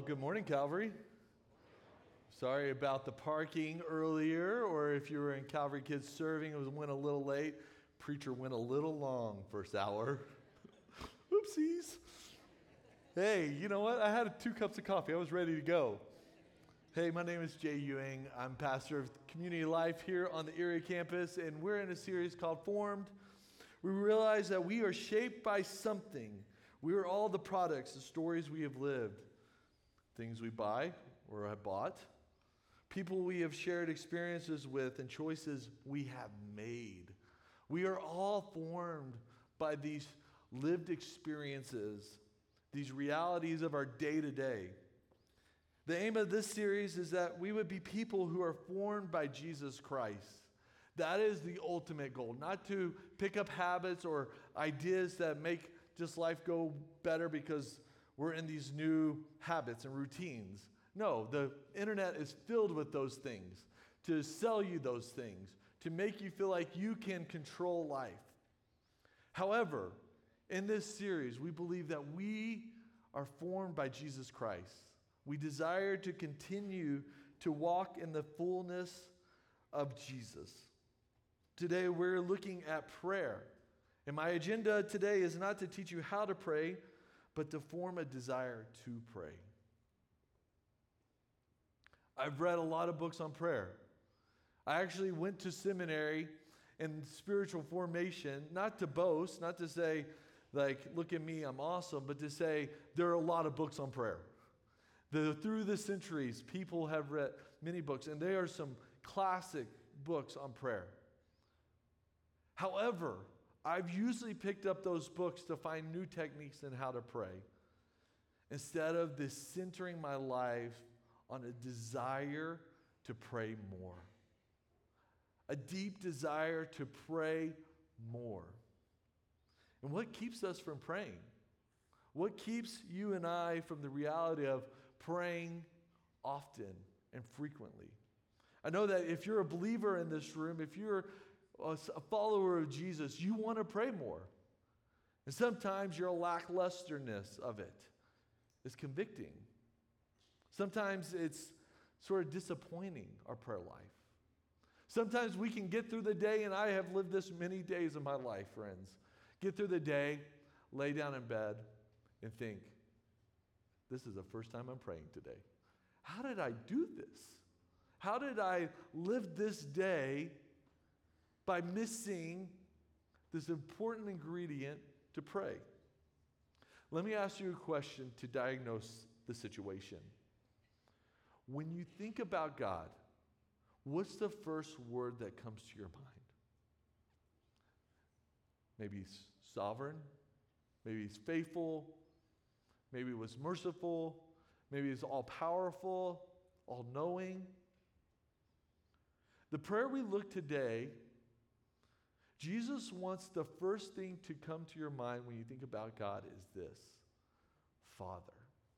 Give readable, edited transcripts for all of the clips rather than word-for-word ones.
Good morning, Calvary. Sorry about the parking earlier, or if you were in Calvary Kids Serving, went a little late. Preacher went a little long first hour. Oopsies. Hey, you know what? I had 2 cups of coffee. I was ready to go. Hey, my name is Jay Ewing. I'm pastor of Community Life here on the Erie campus, and we're in a series called Formed. We realize that we are shaped by something. We are all the products, the stories we have lived, things we buy or have bought, people we have shared experiences with, and choices we have made. We are all formed by these lived experiences, these realities of our day-to-day. The aim of this series is that we would be people who are formed by Jesus Christ. That is the ultimate goal, not to pick up habits or ideas that make just life go better because we're in these new habits and routines. No, the internet is filled with those things, to sell you those things, to make you feel like you can control life. However, in this series, we believe that we are formed by Jesus Christ. We desire to continue to walk in the fullness of Jesus. Today, we're looking at prayer. And my agenda today is not to teach you how to pray, but to form a desire to pray. I've read a lot of books on prayer. I actually went to seminary in spiritual formation, not to boast, not to say, like, look at me, I'm awesome, but to say there are a lot of books on prayer. Through the centuries, people have read many books, and there are some classic books on prayer. However, I've usually picked up those books to find new techniques in how to pray, instead of this centering my life on a desire to pray more. A deep desire to pray more. And what keeps us from praying? What keeps you and I from the reality of praying often and frequently? I know that if you're a believer in this room, if you're a follower of Jesus, you want to pray more. And sometimes your lacklusterness of it is convicting. Sometimes it's sort of disappointing, our prayer life. Sometimes we can get through the day, and I have lived this many days of my life, friends. Get through the day, lay down in bed, and think, this is the first time I'm praying today. How did I do this? How did I live this day by missing this important ingredient to pray? Let me ask you a question to diagnose the situation. When you think about God, what's the first word that comes to your mind? Maybe he's sovereign. Maybe he's faithful. Maybe he was merciful. Maybe he's all-powerful, all-knowing. The prayer we look today, Jesus wants the first thing to come to your mind when you think about God is this: Father.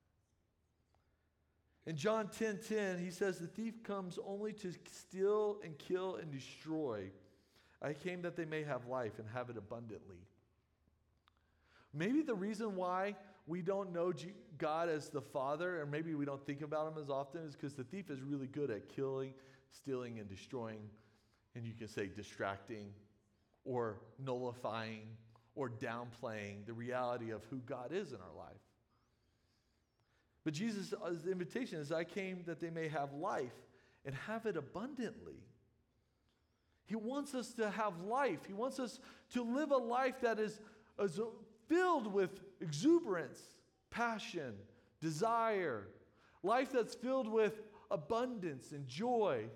In John 10:10, he says, the thief comes only to steal and kill and destroy. I came that they may have life and have it abundantly. Maybe the reason why we don't know God as the Father, or maybe we don't think about him as often, is because the thief is really good at killing, stealing, and destroying. And you can say distracting, or nullifying, or downplaying the reality of who God is in our life. But Jesus' invitation is, I came that they may have life and have it abundantly. He wants us to have life. He wants us to live a life that is filled with exuberance, passion, desire. Life that's filled with abundance and joy.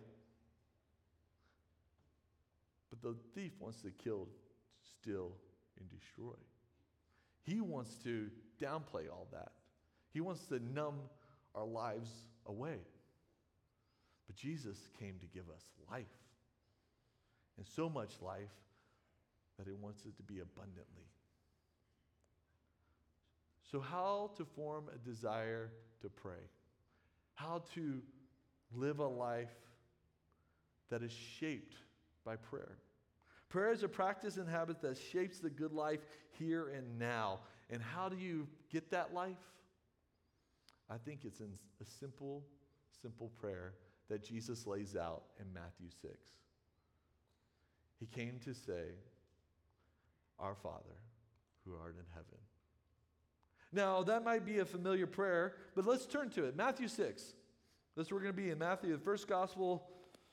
But the thief wants to kill, steal, and destroy. He wants to downplay all that. He wants to numb our lives away. But Jesus came to give us life. And so much life that he wants it to be abundantly. So how to form a desire to pray? How to live a life that is shaped by prayer? Prayer is a practice and habit that shapes the good life here and now. And how do you get that life? I think it's in a simple, simple prayer that Jesus lays out in Matthew 6. He came to say, "Our Father, who art in heaven." Now, that might be a familiar prayer, but let's turn to it. Matthew 6. That's where we're going to be in Matthew, the first gospel,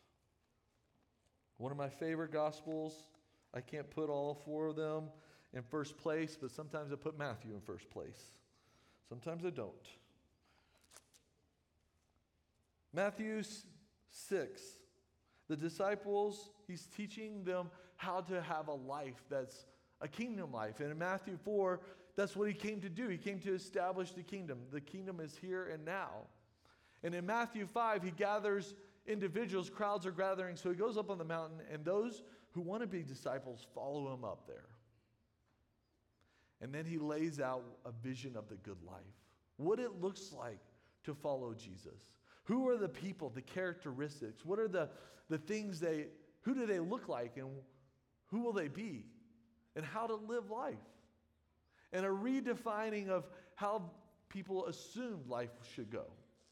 one of my favorite gospels. I can't put all four of them in first place, but sometimes I put Matthew in first place. Sometimes I don't. Matthew 6. The disciples, he's teaching them how to have a life that's a kingdom life. And in Matthew 4, that's what he came to do. He came to establish the kingdom. The kingdom is here and now. And in Matthew 5, he gathers individuals, crowds are gathering, so he goes up on the mountain, and those who want to be disciples follow him up there. And then he lays out a vision of the good life, what it looks like to follow Jesus. Who are the people, the characteristics? What are the things who do they look like, and who will they be? And how to live life. And a redefining of how people assumed life should go.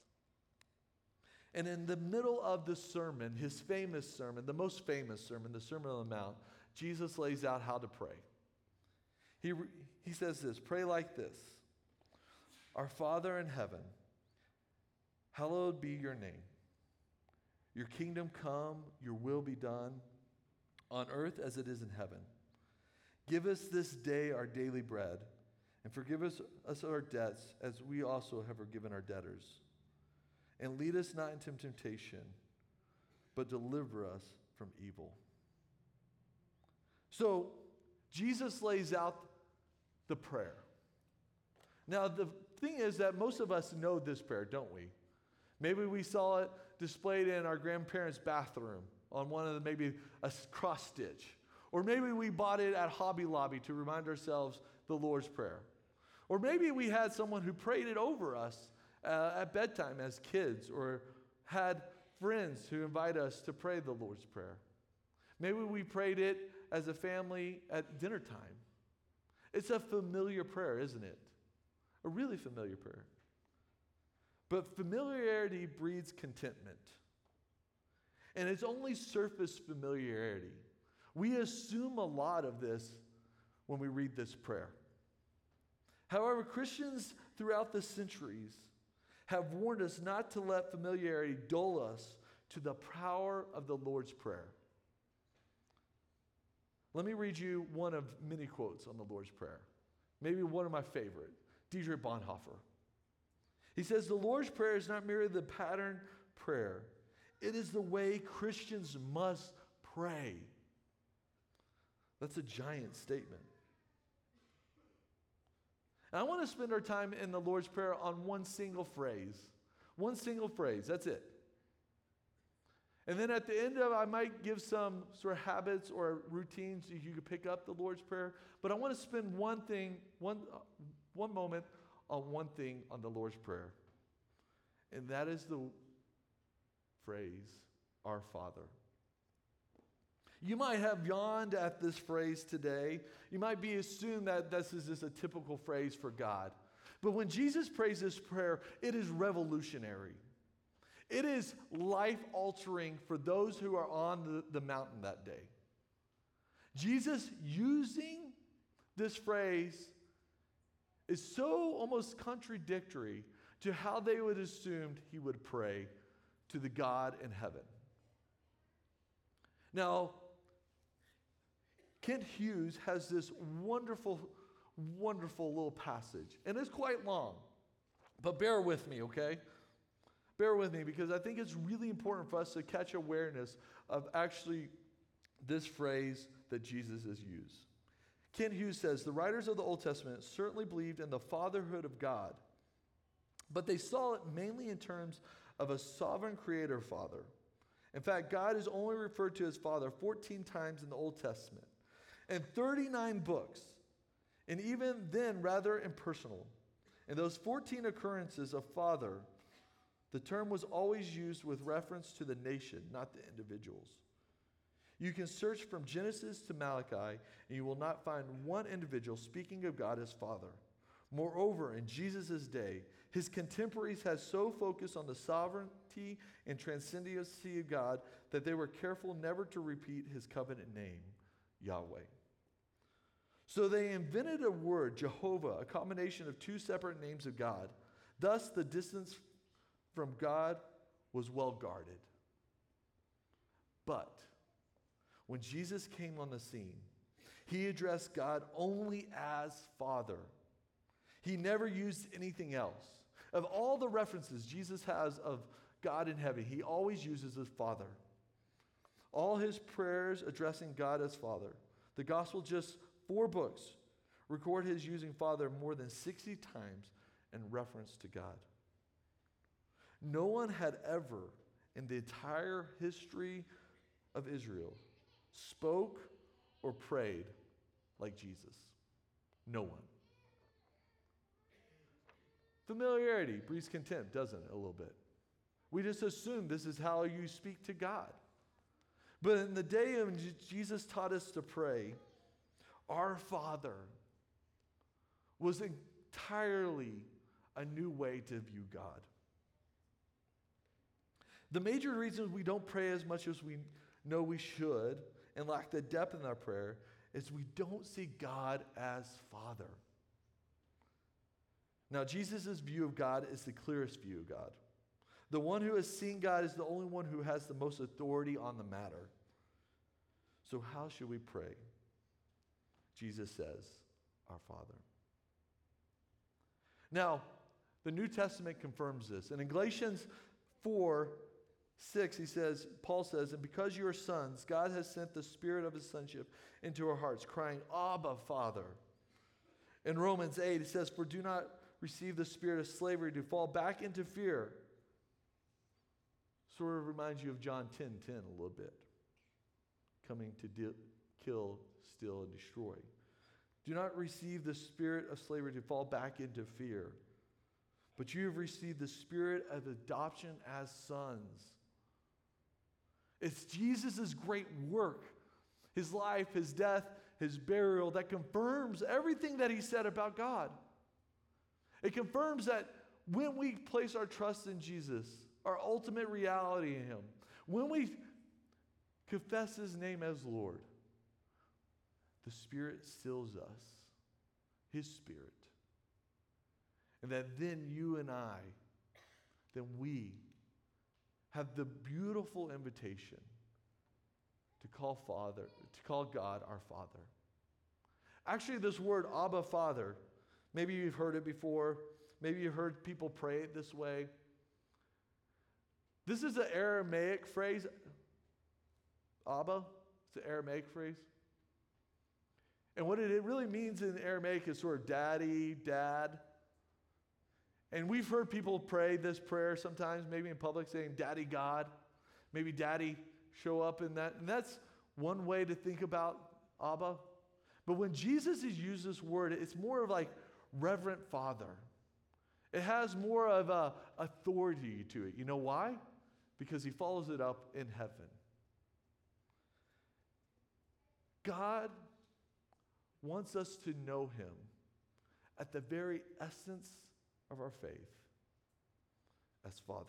And in the middle of the sermon, his famous sermon, the most famous sermon, the Sermon on the Mount, Jesus lays out how to pray. He says this, pray like this. Our Father in heaven, hallowed be your name. Your kingdom come, your will be done, on earth as it is in heaven. Give us this day our daily bread, and forgive us our debts as we also have forgiven our debtors. And lead us not into temptation, but deliver us from evil. So, Jesus lays out the prayer. Now, the thing is that most of us know this prayer, don't we? Maybe we saw it displayed in our grandparents' bathroom on maybe a cross stitch. Or maybe we bought it at Hobby Lobby to remind ourselves the Lord's Prayer. Or maybe we had someone who prayed it over us at bedtime as kids, or had friends who invite us to pray the Lord's Prayer. Maybe we prayed it as a family at dinner time. It's a familiar prayer, isn't it? A really familiar prayer. But familiarity breeds contentment. And it's only surface familiarity. We assume a lot of this when we read this prayer. However, Christians throughout the centuries have warned us not to let familiarity dull us to the power of the Lord's Prayer. Let me read you one of many quotes on the Lord's Prayer. Maybe one of my favorite, Dietrich Bonhoeffer. He says, the Lord's Prayer is not merely the pattern prayer. It is the way Christians must pray. That's a giant statement. And I want to spend our time in the Lord's Prayer on one single phrase. One single phrase, that's it. And then at the end of it, I might give some sort of habits or routines so you could pick up the Lord's Prayer. But I want to spend one moment on one thing on the Lord's Prayer. And that is the phrase, Our Father. You might have yawned at this phrase today. You might be assumed that this is just a typical phrase for God. But when Jesus prays this prayer, it is revolutionary. It is life-altering for those who are on the mountain that day. Jesus using this phrase is so almost contradictory to how they would assume he would pray to the God in heaven. Now, Kent Hughes has this wonderful, wonderful little passage, and it's quite long, but bear with me, okay? Bear with me, because I think it's really important for us to catch awareness of actually this phrase that Jesus has used. Kent Hughes says, the writers of the Old Testament certainly believed in the fatherhood of God, but they saw it mainly in terms of a sovereign creator father. In fact, God is only referred to as Father 14 times in the Old Testament, and 39 books, and even then rather impersonal. In those 14 occurrences of Father, the term was always used with reference to the nation, not the individuals. You can search from Genesis to Malachi, and you will not find one individual speaking of God as Father. Moreover, in Jesus' day, His contemporaries had so focused on the sovereignty and transcendency of God that they were careful never to repeat his covenant name, Yahweh. So they invented a word, Jehovah, a combination of two separate names of God. Thus, the distance from God was well guarded. But when Jesus came on the scene, he addressed God only as Father. He never used anything else. Of all the references Jesus has of God in heaven, he always uses his Father. All his prayers addressing God as Father. The gospel, just 4 books, record his using Father more than 60 times in reference to God. No one had ever, in the entire history of Israel, spoke or prayed like Jesus. No one. Familiarity breeds contempt, doesn't it, a little bit? We just assume this is how you speak to God. But in the day when Jesus taught us to pray, our Father was entirely a new way to view God. The major reasons we don't pray as much as we know we should and lack the depth in our prayer is we don't see God as Father. Now, Jesus' view of God is the clearest view of God. The one who has seen God is the only one who has the most authority on the matter. So how should we pray? Jesus says, our Father. Now, the New Testament confirms this. And in Galatians 4:6, Paul says, and because you are sons, God has sent the Spirit of his sonship into our hearts, crying, Abba, Father. In Romans 8, it says, for do not receive the spirit of slavery to fall back into fear. Sort of reminds you of John 10:10 a little bit. Coming to kill, steal, and destroy. Do not receive the spirit of slavery to fall back into fear. But you have received the spirit of adoption as sons. It's Jesus' great work, his life, his death, his burial, that confirms everything that he said about God. It confirms that when we place our trust in Jesus, our ultimate reality in him, when we confess his name as Lord, the Spirit seals us, his Spirit. And that then you and I, then we have the beautiful invitation to call God our Father. Actually, this word Abba, Father, maybe you've heard it before. Maybe you've heard people pray it this way. This is an Aramaic phrase. Abba, it's an Aramaic phrase. And what it really means in Aramaic is sort of daddy, dad. And we've heard people pray this prayer sometimes, maybe in public, saying, Daddy God. Maybe daddy show up in that. And that's one way to think about Abba. But when Jesus has used this word, it's more of like reverent father. It has more of a authority to it. You know why? Because he follows it up in heaven. God wants us to know him at the very essence of our faith as Father.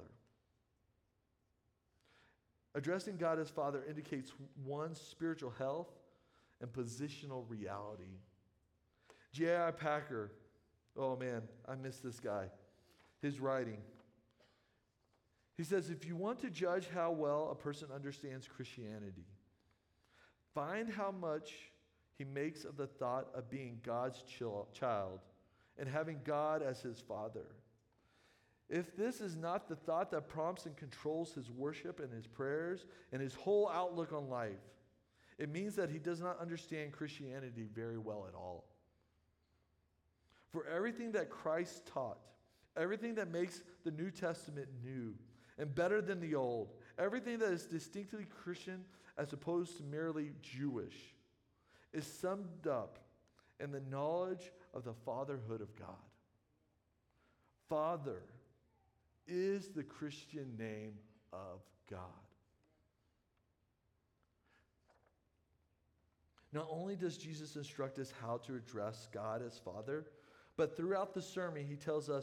Addressing God as Father indicates one's spiritual health and positional reality. J.I. Packer, oh man, I miss this guy. His writing. He says, if you want to judge how well a person understands Christianity, find how much he makes of the thought of being God's child and having God as his Father. If this is not the thought that prompts and controls his worship and his prayers and his whole outlook on life, it means that he does not understand Christianity very well at all. For everything that Christ taught, everything that makes the New Testament new and better than the Old, everything that is distinctly Christian as opposed to merely Jewish, is summed up in the knowledge of the fatherhood of God. Father is the Christian name of God. Not only does Jesus instruct us how to address God as Father, but throughout the sermon he tells us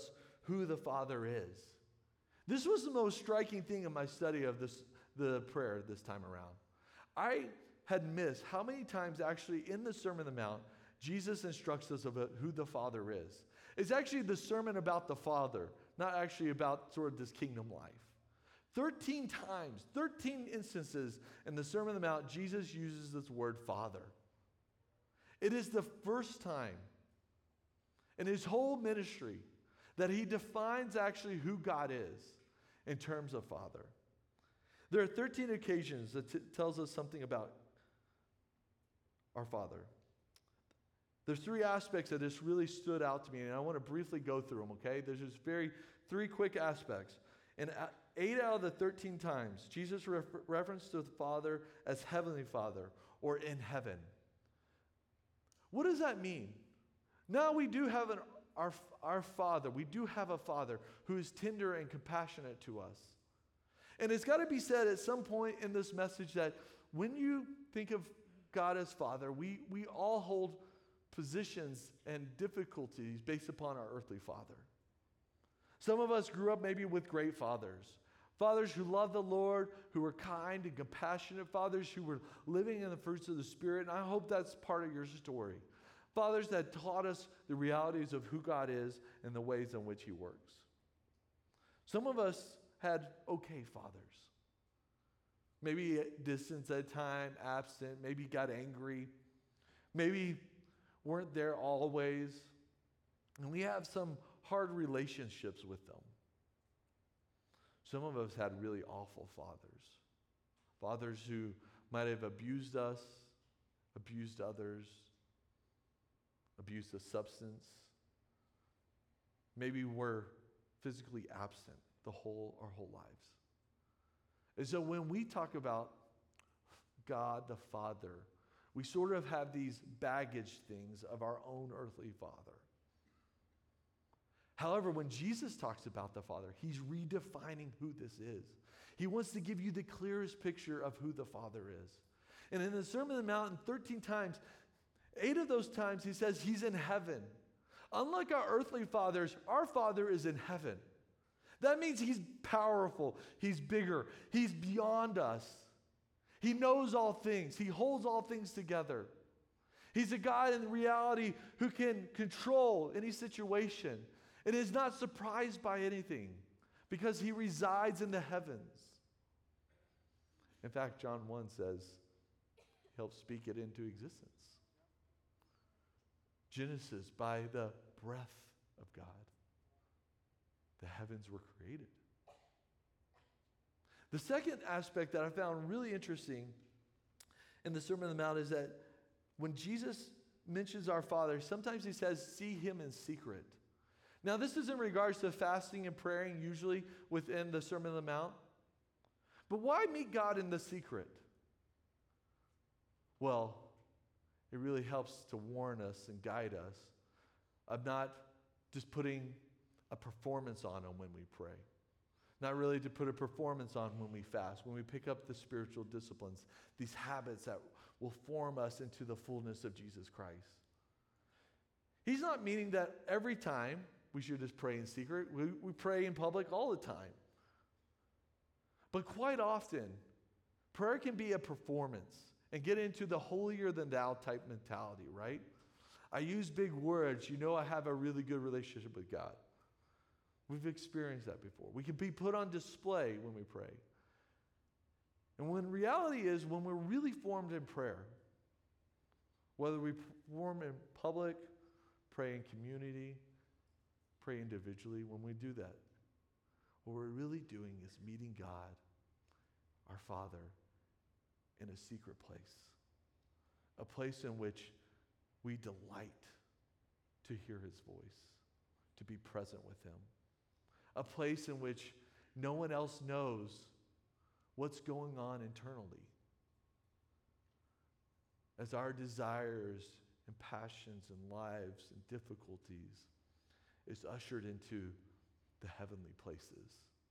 who the Father is. This was the most striking thing in my study of the prayer this time around. I had missed how many times actually in the Sermon on the Mount, Jesus instructs us about who the Father is. It's actually the sermon about the Father, not actually about sort of this kingdom life. 13 times, 13 instances in the Sermon on the Mount, Jesus uses this word Father. It is the first time in his whole ministry that he defines actually who God is in terms of Father. There are 13 occasions that tells us something about our Father. There's three aspects that just really stood out to me, and I want to briefly go through them, okay? There's just three quick aspects. And 8 out of the 13 times, Jesus referenced to the Father as Heavenly Father or in heaven. What does that mean? Now we do have our Father. We do have a Father who is tender and compassionate to us. And it's got to be said at some point in this message that when you think of God as Father, we all hold positions and difficulties based upon our earthly father. Some of us grew up maybe with great fathers. Fathers who loved the Lord, who were kind and compassionate, fathers who were living in the fruits of the Spirit, and I hope that's part of your story. Fathers that taught us the realities of who God is and the ways in which he works. Some of us had okay fathers. Maybe distant at time, absent, maybe got angry, maybe weren't there always. And we have some hard relationships with them. Some of us had really awful fathers. Fathers who might have abused us, abused others, abused a substance. Maybe were physically absent our whole lives. And so when we talk about God the Father, we sort of have these baggage things of our own earthly father. However, when Jesus talks about the Father, he's redefining who this is. He wants to give you the clearest picture of who the Father is. And in the Sermon on the Mount, 13 times, 8 of those times he says he's in heaven. Unlike our earthly fathers, our Father is in heaven. That means he's powerful, he's bigger, he's beyond us. He knows all things. He holds all things together. He's a God in reality who can control any situation and is not surprised by anything because he resides in the heavens. In fact, John 1 says he helps speak it into existence. Genesis, by the breath of God, the heavens were created. The second aspect that I found really interesting in the Sermon on the Mount is that when Jesus mentions our Father, sometimes he says, see him in secret. Now, this is in regards to fasting and praying, usually within the Sermon on the Mount. But why meet God in the secret? Well, it really helps to warn us and guide us of not just putting a performance on him when we pray. Not really to put a performance on when we fast, when we pick up the spiritual disciplines, these habits that will form us into the fullness of Jesus Christ. He's not meaning that every time we should just pray in secret. We pray in public all the time. But quite often, prayer can be a performance and get into the holier than thou type mentality, right? I use big words. You know I have a really good relationship with God. We've experienced that before. We can be put on display when we pray. And when reality is, when we're really formed in prayer, whether we perform in public, pray in community, pray individually, when we do that, what we're really doing is meeting God, our Father, in a secret place. A place in which we delight to hear his voice, to be present with him. A place in which no one else knows what's going on internally. As our desires and passions and lives and difficulties is ushered into the heavenly places.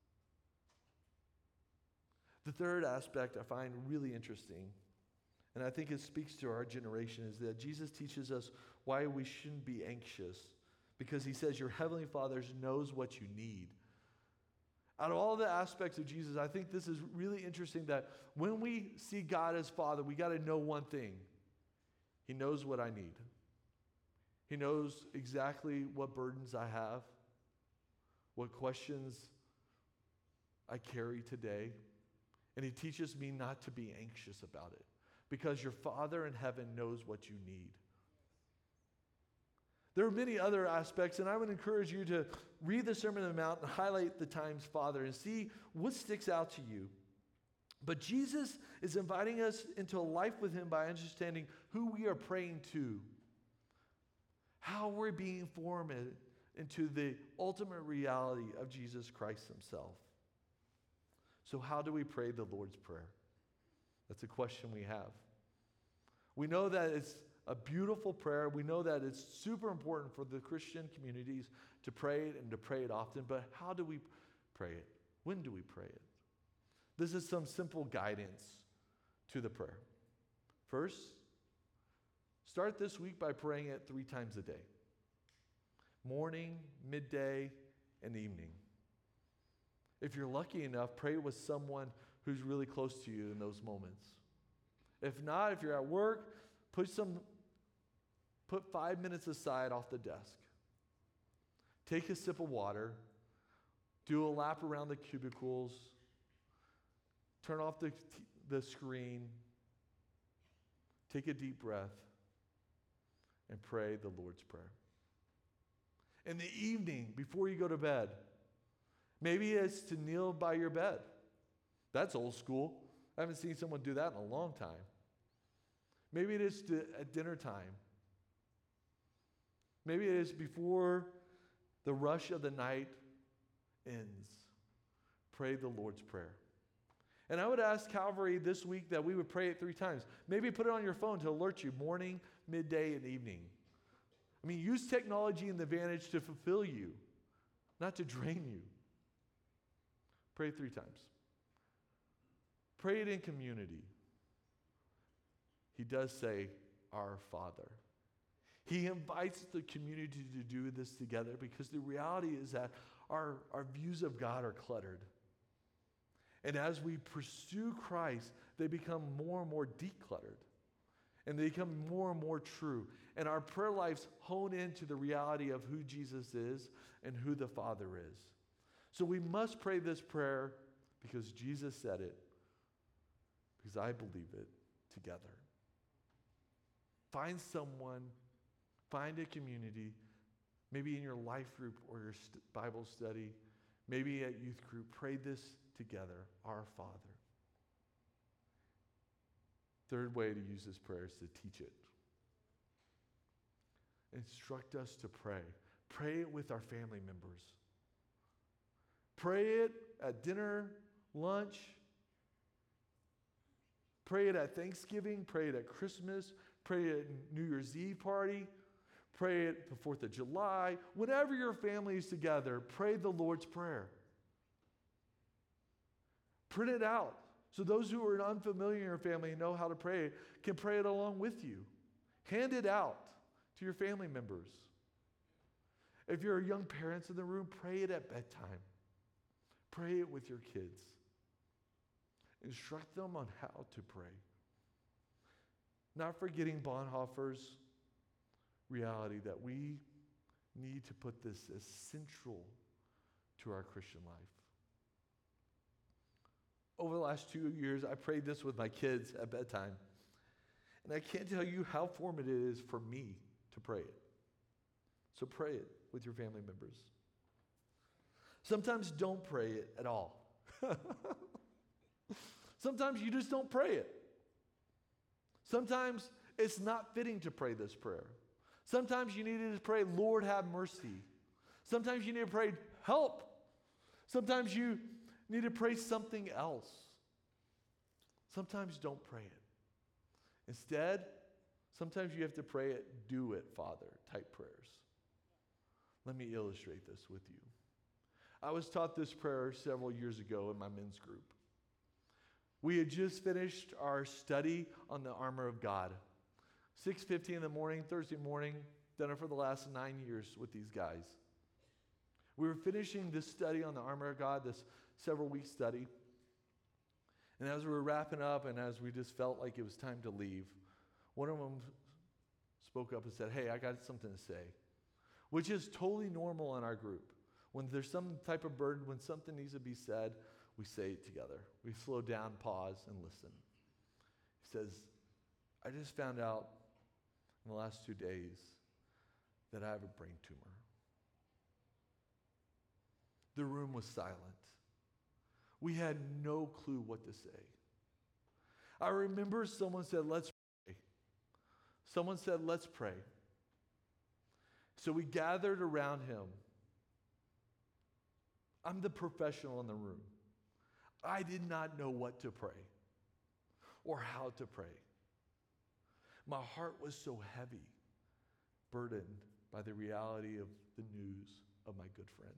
The third aspect I find really interesting, and I think it speaks to our generation, is that Jesus teaches us why we shouldn't be anxious because he says your heavenly Father knows what you need. Out of all the aspects of Jesus, I think this is really interesting that when we see God as Father, we got to know one thing. He knows what I need. He knows exactly what burdens I have, what questions I carry today. And he teaches me not to be anxious about it because your Father in heaven knows what you need. There are many other aspects, and I would encourage you to read the Sermon on the Mount and highlight the times Father and see what sticks out to you. But Jesus is inviting us into a life with him by understanding who we are praying to, how we're being formed into the ultimate reality of Jesus Christ himself. So how do we pray the Lord's Prayer? That's a question we have. We know that it's a beautiful prayer. We know that it's super important for the Christian communities to pray it and to pray it often, but how do we pray it? When do we pray it? This is some simple guidance to the prayer. First, start this week by praying it 3 times a day. Morning, midday, and evening. If you're lucky enough, pray with someone who's really close to you in those moments. If not, if you're at work, put 5 minutes aside off the desk. Take a sip of water. Do a lap around the cubicles. Turn off the screen. Take a deep breath and pray the Lord's Prayer. In the evening, before you go to bed, maybe it's to kneel by your bed. That's old school. I haven't seen someone do that in a long time. Maybe it is at dinner time. Maybe it is before the rush of the night ends. Pray the Lord's Prayer. And I would ask Calvary this week that we would pray it 3 times. Maybe put it on your phone to alert you morning, midday, and evening. I mean, use technology and the advantage to fulfill you, not to drain you. Pray 3 times. Pray it in community. He does say, our Father. He invites the community to do this together because the reality is that our views of God are cluttered. And as we pursue Christ, they become more and more decluttered. And they become more and more true. And our prayer lives hone into the reality of who Jesus is and who the Father is. So we must pray this prayer because Jesus said it, because I believe it, together. Find someone, find a community, maybe in your life group or your Bible study, maybe at youth group. Pray this together, our Father. Third way to use this prayer is to teach it. Instruct us to pray. Pray it with our family members. Pray it at dinner, lunch. Pray it at Thanksgiving. Pray it at Christmas. Pray it at New Year's Eve party. Pray it the 4th of July. Whenever your family is together, pray the Lord's Prayer. Print it out so those who are unfamiliar in your family and know how to pray can pray it along with you. Hand it out to your family members. If you're young parents in the room, pray it at bedtime. Pray it with your kids. Instruct them on how to pray. Not forgetting Bonhoeffer's reality that we need to put this as central to our Christian life. Over the last 2 years, I prayed this with my kids at bedtime. And I can't tell you how formative it is for me to pray it. So pray it with your family members. Sometimes don't pray it at all. Sometimes you just don't pray it. Sometimes it's not fitting to pray this prayer. Sometimes you need to pray, Lord, have mercy. Sometimes you need to pray, help. Sometimes you need to pray something else. Sometimes don't pray it. Instead, sometimes you have to pray it, do it, Father, type prayers. Let me illustrate this with you. I was taught this prayer several years ago in my men's group. We had just finished our study on the armor of God. 6:50 in the morning, Thursday morning, done it for the last 9 years with these guys. We were finishing this study on the armor of God, this several-week study. And as we were wrapping up and as we just felt like it was time to leave, one of them spoke up and said, "Hey, I got something to say," which is totally normal in our group. When there's some type of burden, when something needs to be said, we say it together. We slow down, pause, and listen. He says, "I just found out in the last 2 days that I have a brain tumor." The room was silent. We had no clue what to say. I remember someone said, "Let's pray." Someone said, "Let's pray." So we gathered around him. I'm the professional in the room. I did not know what to pray or how to pray. My heart was so heavy, burdened by the reality of the news of my good friend.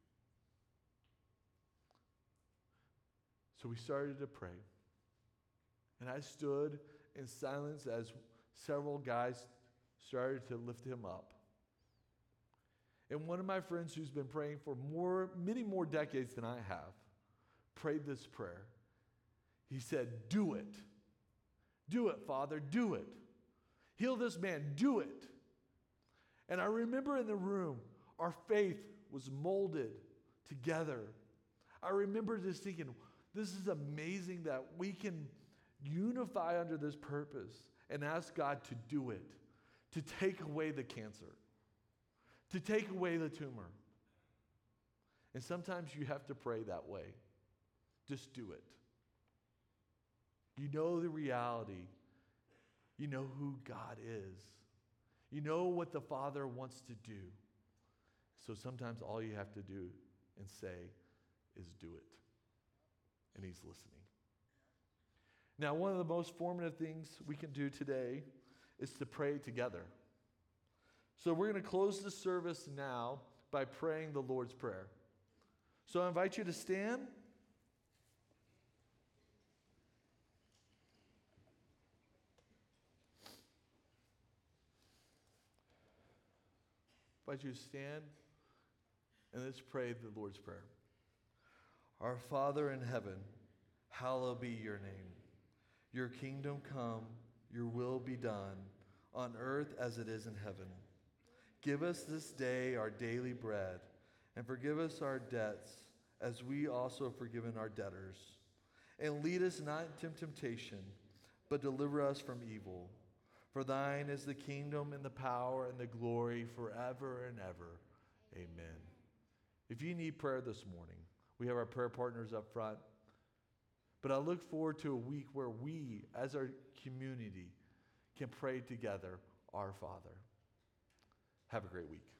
So we started to pray. And I stood in silence as several guys started to lift him up. And one of my friends who's been praying for many more decades than I have, prayed this prayer. He said, "Do it. Do it, Father, do it. Heal this man, do it." And I remember in the room, our faith was molded together. I remember just thinking, this is amazing that we can unify under this purpose and ask God to do it, to take away the cancer, to take away the tumor. And sometimes you have to pray that way. Just do it. You know the reality. You know who God is. You know what the Father wants to do. So sometimes all you have to do and say is do it. And He's listening. Now, one of the most formative things we can do today is to pray together. So we're going to close the service now by praying the Lord's Prayer. So I invite you to stand. I invite you to stand and let's pray the Lord's Prayer. Our Father in heaven, hallowed be your name. Your kingdom come, your will be done, on earth as it is in heaven. Give us this day our daily bread, and forgive us our debts, as we also have forgiven our debtors. And lead us not into temptation, but deliver us from evil. For thine is the kingdom and the power and the glory forever and ever. Amen. If you need prayer this morning, we have our prayer partners up front. But I look forward to a week where we, as our community, can pray together, Our Father. Have a great week.